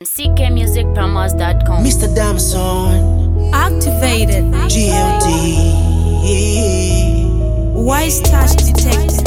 ckmusicpromos.com. Mr. Damson, Activated. GLD, Wise Touch Detected.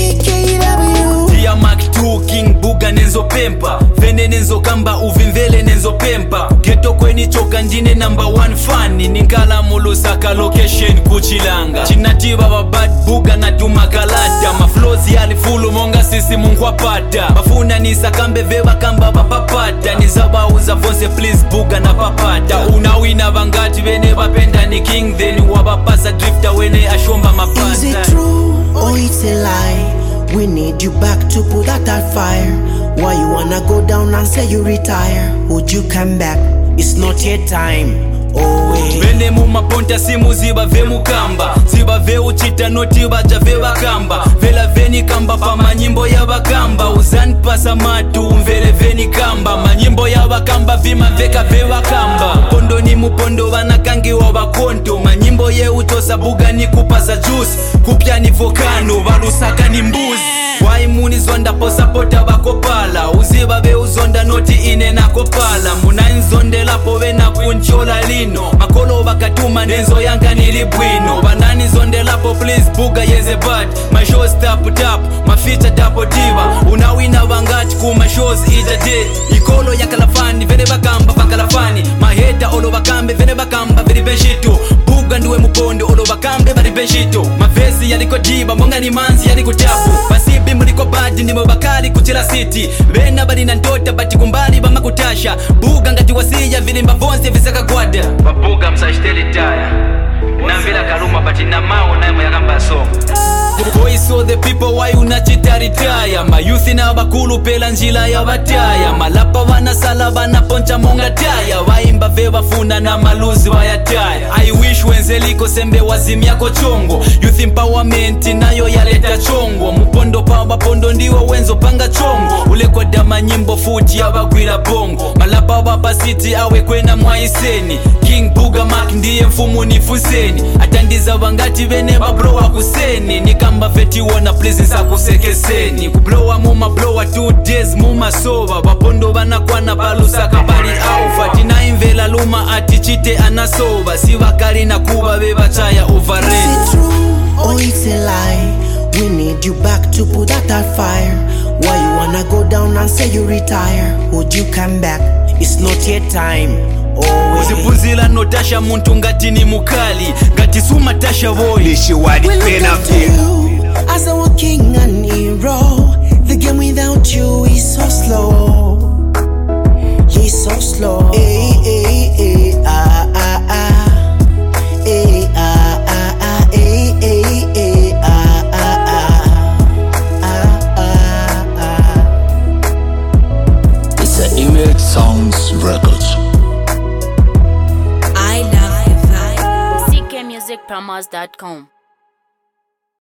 BKW. Tia Mark 2 King Buga nenzo pempa Vene nenzo kamba uvimvele nenzo pempa Geto kweni choka njine number 1 fani Ninkala mulusaka location kuchilanga Chinatiba wa bad buga na tumakalata Maflozi alifulu monga sisi mungwapata Bafuna nisakambe veva kamba papapata Nizaba uza vonse please buga na papata Unawina bangati vene bapenda ni king Then wabapasa drifter wene ashomba mapata. Is it true or it's a lie? We need you back to put out that fire. Why you wanna go down and say you retire? Would you come back? It's not yet time. Oh wait. Bene mumaponta simu ziba ve mukamba Ziba ve uchita noti baja ve bakamba Vela veni kamba pa manyimbo ya bakamba Uzani pasa matu umvele veni kamba Manyimbo ya bakamba vima veka ve bakamba Pondo ni mupondo wanakangi wa bakonto Manyimbo ye utosa buga ni kupasa juice Kupya ni volcano varusaka ni mbuzi Waimuni zonda posa pota bakopala Uziba ve uzonda noti ine na kopala Muna nzonde lapo ve na kunchola lino Makolo bakatuma nenzo yanga nilibwino Banani zonde lapo please buga yeze bad My shows tap tap, my feature tapo diva Unawina wangati kuma shows ija day Ikolo ya kalafani, vene bakamba pakalafani Maheta olo bakambe, vene bakamba veri benshito Buga nduwe mupondo, olo bakambe veri benshito Mavesi yaliko diba, monga ni manzi yaliko tapu Basibi muliko badi, nimo bakali kuchila city Bena badi na ndota, bati kumbali bama kutasha Buga ngati wasiya, vilimba vonse visaka gwada Babuga msashteli taya Nambila karuma, bati na mao na ya kamba song Voice of the people why unachita retire Mayuthi na bakulu pela njila ya bataya Malapa wana sala wana poncha monga taya Waimba veva funa na maluzi wayataya I wish wenzeliko sembe wazimia kochongo Youth empowerment nayo yaleta chongo Mupondo pa wapondo ndiwo wenzo panga chongo Ule kwa dama nyimbo futi ya bagwila bongo Malapa wapa city awe kwena mwaiseni King Buga Mark ndiye mfumu nifuseni Atandiza wangati vene babrowa kuseni Nikamba feti wana please nsakusekeseni Kublowa muma blowa 2 days muma soba Bapondo banakwana balusaka bali aufa Tina imvela luma atichite anasoba Siwakari na kuba beba chaya overrated. Is it true or it's a lie? We need you back to put out that fire. Why you wanna go down and say you retire? Would you come back? It's not yet time. Uzipunzila notasha muntu ngati ni mukali Ngati suma tasha boy Lishi wadi We look pena up to you as our king and hero. The game without you is so slow. He's so slow. Hey, hey, hey, ah, ah, ah. Hey, ah, ah, ah. Hey, hey, hey, ah, ah, ah. Ah, ah, ah. It's an Image Sounds Records. I love it. ckmusicpromos.com.